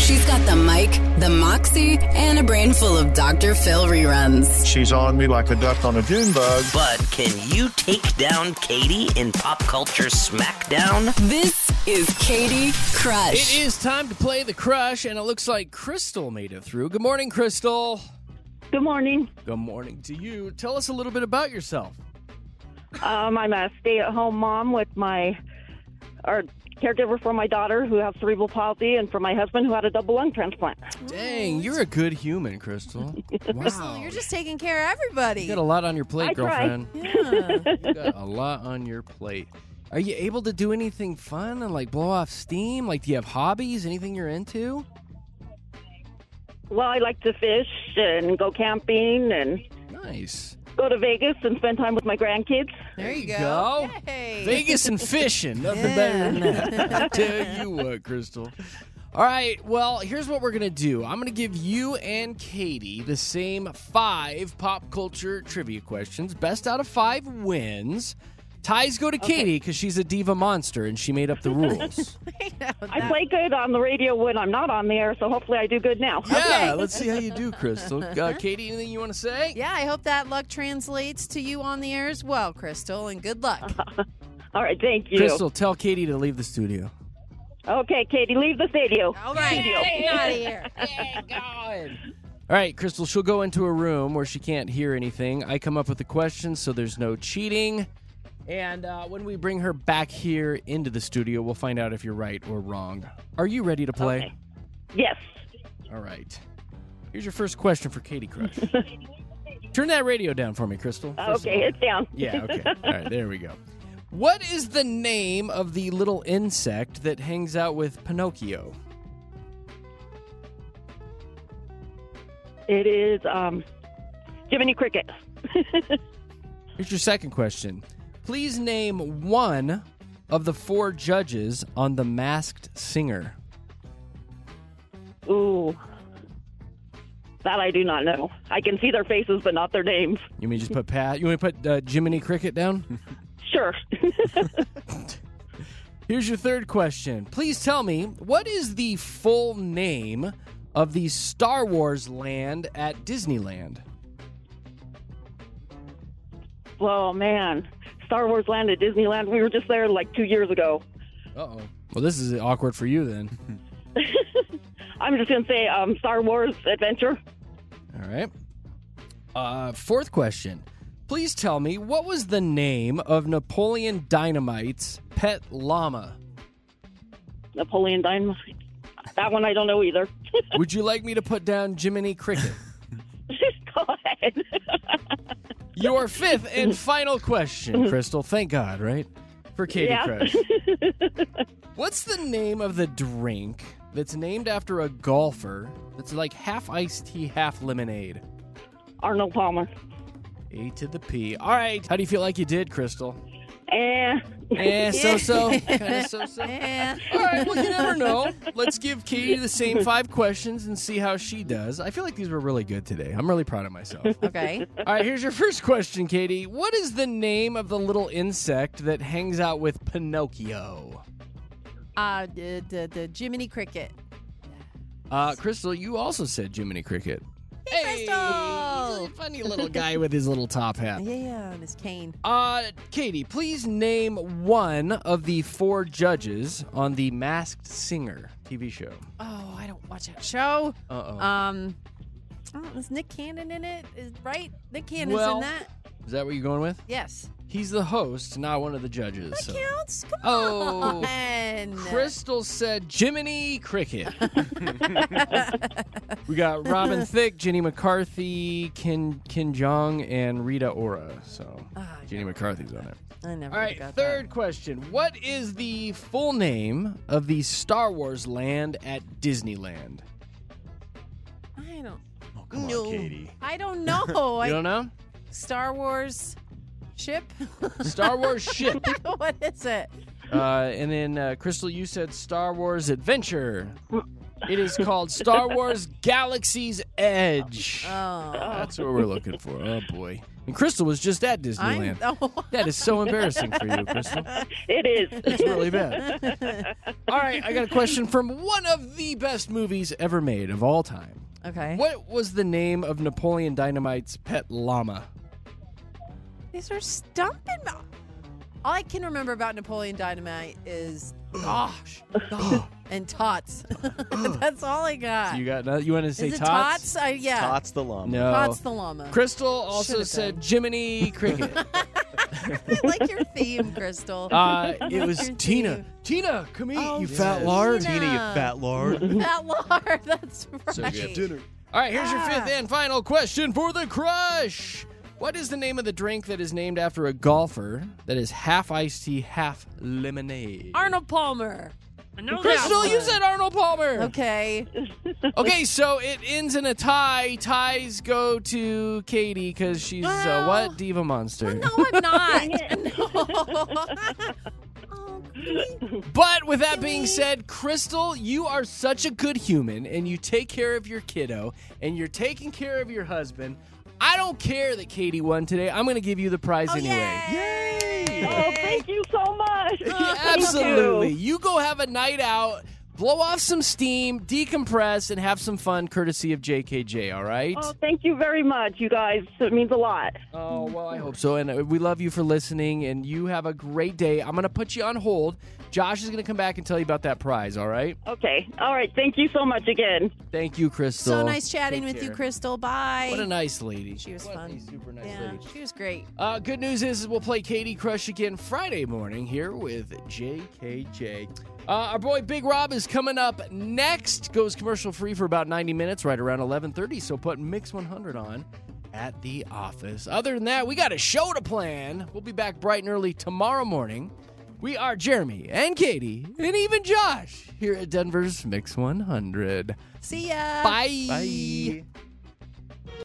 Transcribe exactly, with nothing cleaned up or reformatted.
She's got the mic, the moxie, and a brain full of Doctor Phil reruns. She's on me like a duck on a June bug. But can you take down Katie in Pop Culture Smackdown? This is Katie Crush. It is time to play the Crush, and it looks like Crystal made it through. Good morning, Crystal. Good morning. Good morning to you. Tell us a little bit about yourself. Um, I'm a stay-at-home mom with my, or caregiver for my daughter who has cerebral palsy, and for my husband who had a double lung transplant. Dang, you're a good human, Crystal. Wow. You're just taking care of everybody. You got a lot on your plate, I try. girlfriend. Yeah. You got a lot on your plate. Are you able to do anything fun and like blow off steam? Like, do you have hobbies? Anything you're into? Well, I like to fish and go camping and Nice. go to Vegas and spend time with my grandkids. There you go. go. Yay. Vegas and fishing. Nothing Yeah. better than that. I tell you what, Crystal. All right, well, here's what we're going to do. I'm going to give you and Katie the same five pop culture trivia questions. Best out of five wins. Ties go to Katie because she's a diva monster and she made up the rules. I play good on the radio when I'm not on the air, so hopefully I do good now. Yeah, let's see how you do, Crystal. Uh, Katie, anything you want to say? Yeah, I hope that luck translates to you on the air as well, Crystal, and good luck. All right, thank you. Crystal, tell Katie to leave the studio. Okay, Katie, leave the studio. All right, get out of here. All right, Crystal, she'll go into a room where she can't hear anything. I come up with the questions, so there's no cheating. And uh, when we bring her back here into the studio, we'll find out if you're right or wrong. Are you ready to play? Okay. Yes. All right. Here's your first question for Katie Crush. Turn that radio down for me, Crystal. first of Okay, all. it's down. Yeah, okay. All right, there we go. What is the name of the little insect that hangs out with Pinocchio? It is um, Jiminy Cricket. Here's your second question. Please name one of the four judges on The Masked Singer. Ooh. That I do not know. I can see their faces, but not their names. You mean just put Pat? You want to put uh, Jiminy Cricket down? Sure. Here's your third question. Please tell me, what is the full name of the Star Wars land at Disneyland? Oh, man. Star Wars Land at Disneyland. We were just there like two years ago. Uh-oh. Well, this is awkward for you then. I'm just going to say um, Star Wars Adventure. All right. Uh, fourth question. Please tell me, what was the name of Napoleon Dynamite's pet llama? Napoleon Dynamite. That one I don't know either. Would you like me to put down Jiminy Cricket? Go ahead. Your fifth and final question, Crystal. Thank God, right? For Katie Yeah. Crush. What's the name of the drink that's named after a golfer that's like half iced tea, half lemonade? Arnold Palmer. A to the P. All right. How do you feel like you did, Crystal? Eh. Eh, so-so. Kind of so-so. Yeah. All right, well, you never know. Let's give Katie the same five questions and see how she does. I feel like these were really good today. I'm really proud of myself. Okay. All right, here's your first question, Katie. What is the name of the little insect that hangs out with Pinocchio? Uh, the, the, the Jiminy Cricket. Uh, Crystal, you also said Jiminy Cricket. Hey, Crystal! he's a funny little guy with his little top hat. Yeah, and his cane. Uh, Katie, please name one of the four judges on the Masked Singer T V show. Oh, I don't watch that show. Uh-oh. Um, oh, is Nick Cannon in it? Is right? Nick Cannon's Well- in that. Is that what you're going with? Yes. He's the host, not one of the judges. That so. counts. Come Oh. on. Crystal said Jiminy Cricket. We got Robin Thicke, Jenny McCarthy, Kim, Kim Jong, and Rita Ora. So Ah, Jenny McCarthy's on there. I never All right, got third question. What is the full name of the Star Wars land at Disneyland? that. I don't. Oh, come No. on, Katie. I don't know. You I, don't know? Star Wars ship. Star Wars ship. What is it? Uh, and then, uh, Crystal, you said Star Wars Adventure. It is called Star Wars Galaxy's Edge. Oh. That's what we're looking for. Oh, boy. And Crystal was just at Disneyland. I'm, oh. That is so embarrassing for you, Crystal. It is. It's really bad. All right, I got a question from one of the best movies ever made of all time. Okay. What was the name of Napoleon Dynamite's pet llama? These are stumping me. All I can remember about Napoleon Dynamite is gosh and tots. That's all I got. You got you want to say is it tots? tots? I, yeah. Tots the llama. No. Tots the llama. Crystal also Should've said been. Jiminy Cricket. I like your theme, Crystal. Uh, it was Your Tina. theme. Tina, come eat, Oh, you yes. fat lard. Tina. Tina, you fat lord. Fat lard. That's right. So good. Dinner. All right, here's your Ah. fifth and final question for the crush. What is the name of the drink that is named after a golfer that is half iced tea, half lemonade? Arnold Palmer. Crystal, you said Arnold Palmer. Okay. Okay, so it ends in a tie. Ties go to Katie because she's uh, Well- what? Diva Monster. No, I'm not. No. Oh, But with that being said, Crystal, you are such a good human and you take care of your kiddo and you're taking care of your husband. I don't care that Katie won today. I'm going to give you the prize oh, anyway. yay. Oh, thank you so much. Yeah, Thank absolutely. you. You go have a night out, blow off some steam, decompress, and have some fun courtesy of J K J, all right? Oh, thank you very much, you guys. It means a lot. Oh, well, I hope so. And uh, we love you for listening, and you have a great day. I'm going to put you on hold. Josh is going to come back and tell you about that prize, all right? Okay. All right. Thank you so much again. Thank you, Crystal. So nice chatting Take with you, care. Crystal. Bye. What a nice lady. She was What fun. a super nice Yeah, lady. she was great. Uh, good news is we'll play Katie Crush again Friday morning here with J K J. Uh, our boy Big Rob is coming up next. Goes commercial free for about ninety minutes, right around eleven thirty. So put Mix one hundred on at the office. Other than that, we got a show to plan. We'll be back bright and early tomorrow morning. We are Jeremy and Katie and even Josh here at Denver's Mix one hundred. See ya. Bye. Bye.